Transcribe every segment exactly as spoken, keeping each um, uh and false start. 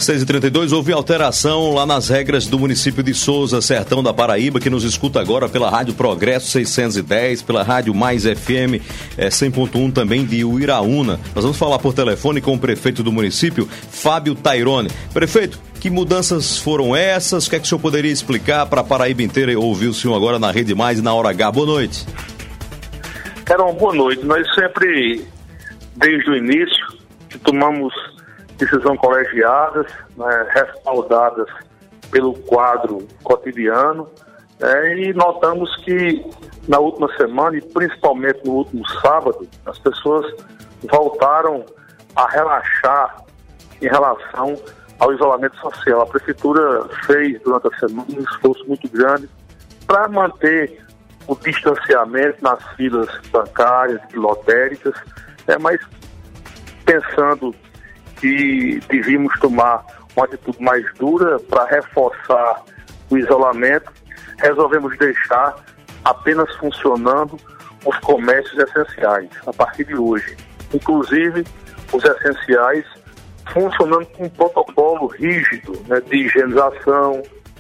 seis e trinta e dois, houve alteração lá nas regras do município de Souza, Sertão da Paraíba, que nos escuta agora pela Rádio Progresso seiscentos e dez, pela Rádio Mais F M é, cem ponto um também de Uiraúna. Nós vamos falar por telefone com o prefeito do município, Fábio Tairone. Prefeito, que mudanças foram essas? O que é que o senhor poderia explicar para a Paraíba inteira ouvir o senhor agora na Rede Mais e na Hora H? Boa noite. Carol, boa noite. Nós sempre, desde o início, que tomamos decisões colegiadas, né, respaldadas pelo quadro cotidiano, né, e notamos que na última semana, e principalmente no último sábado, as pessoas voltaram a relaxar em relação ao isolamento social. A Prefeitura fez durante a semana um esforço muito grande para manter o distanciamento nas filas bancárias e lotéricas, né, mas pensando que devíamos tomar uma atitude mais dura para reforçar o isolamento, resolvemos deixar apenas funcionando os comércios essenciais a partir de hoje. Inclusive, os essenciais funcionando com um protocolo rígido, né, de higienização,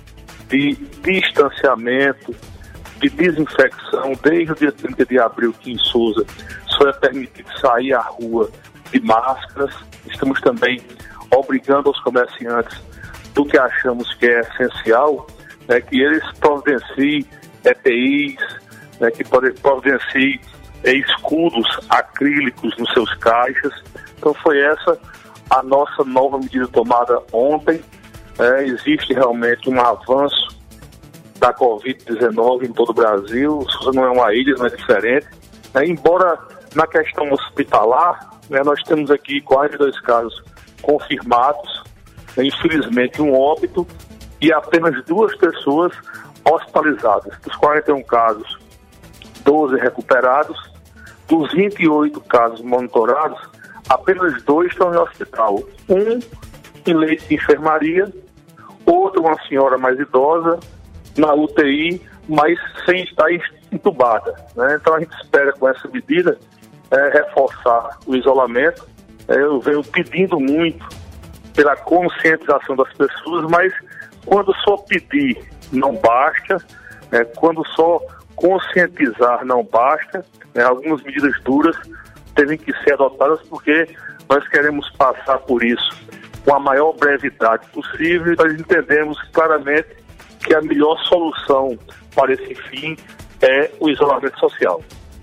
de distanciamento, de desinfecção. Desde o dia trinta de abril, que em Souza só é permitido sair à rua de máscaras. Estamos também obrigando os comerciantes do que achamos que é essencial, né, que eles providenciem E P Is, né, que providenciem é, escudos acrílicos nos seus caixas. Então foi essa a nossa nova medida tomada ontem. É, existe realmente um avanço da covid dezenove em todo o Brasil. Souza não é uma ilha, não é diferente. É, embora na questão hospitalar, né, nós temos aqui quarenta e dois casos confirmados, né, infelizmente um óbito e apenas duas pessoas hospitalizadas. Dos quarenta e um casos, doze recuperados. Dos vinte e oito casos monitorados, apenas dois estão em hospital. Um em leito de enfermaria, outro uma senhora mais idosa na U T I, mas sem estar entubada, né? Então a gente espera com essa medida é, reforçar o isolamento. É, eu venho pedindo muito pela conscientização das pessoas, mas quando só pedir não basta, né? Quando só conscientizar não basta, né? Algumas medidas duras devem que ser adotadas, porque nós queremos passar por isso com a maior brevidade possível e nós entendemos claramente que a melhor solução para esse fim é o isolamento social.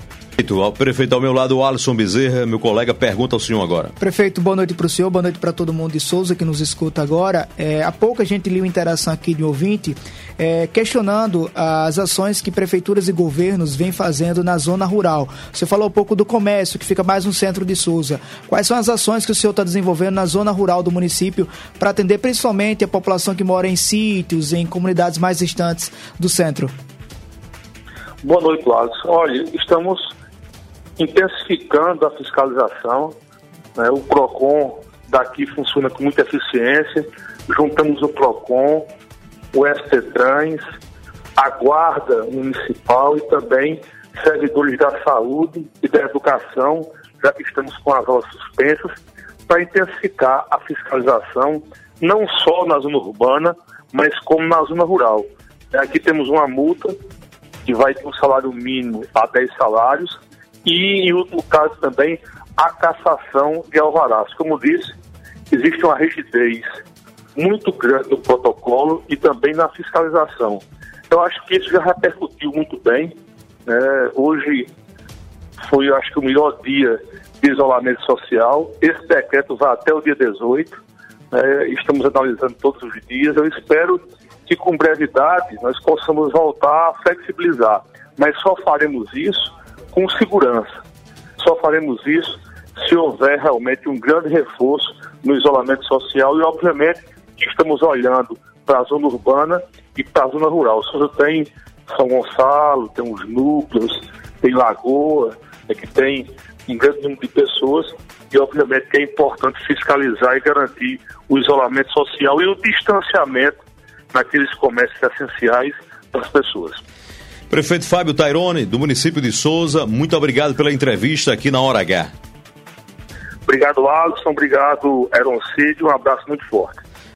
O prefeito ao meu lado, o Alisson Bezerra, meu colega, pergunta ao senhor agora. Prefeito, boa noite para o senhor, boa noite para todo mundo de Souza que nos escuta agora. É, há pouco a gente leu uma interação aqui de um ouvinte é, questionando as ações que prefeituras e governos vêm fazendo na zona rural. Você falou um pouco do comércio, que fica mais no centro de Souza. Quais são as ações que o senhor está desenvolvendo na zona rural do município para atender principalmente a população que mora em sítios, em comunidades mais distantes do centro? Boa noite, Alisson. Olha, estamos intensificando a fiscalização, né? O PROCON daqui funciona com muita eficiência. Juntamos o PROCON, o S T Trans, a Guarda Municipal e também servidores da saúde e da educação, já que estamos com as aulas suspensas, para intensificar a fiscalização, não só na zona urbana, mas como na zona rural. Aqui temos uma multa que vai ter um salário mínimo a dez salários, e, em último caso, também a cassação de alvarás. Como disse, existe uma rigidez muito grande no protocolo e também na fiscalização. Eu acho que isso já repercutiu muito bem, né? Hoje foi, eu acho que, o melhor dia de isolamento social. Esse decreto vai até o dia dezoito, né? Estamos analisando todos os dias. Eu espero que, com brevidade, nós possamos voltar a flexibilizar, mas só faremos isso com segurança. Só faremos isso se houver realmente um grande reforço no isolamento social e, obviamente, estamos olhando para a zona urbana e para a zona rural. Souza tem São Gonçalo, tem os núcleos, tem Lagoa, é que tem um grande número de pessoas e, obviamente, que é importante fiscalizar e garantir o isolamento social e o distanciamento naqueles comércios essenciais das pessoas. Prefeito Fábio Tairone, do município de Souza, muito obrigado pela entrevista aqui na Hora H. Obrigado, Alisson. Obrigado, Eroncídio. Um abraço muito forte.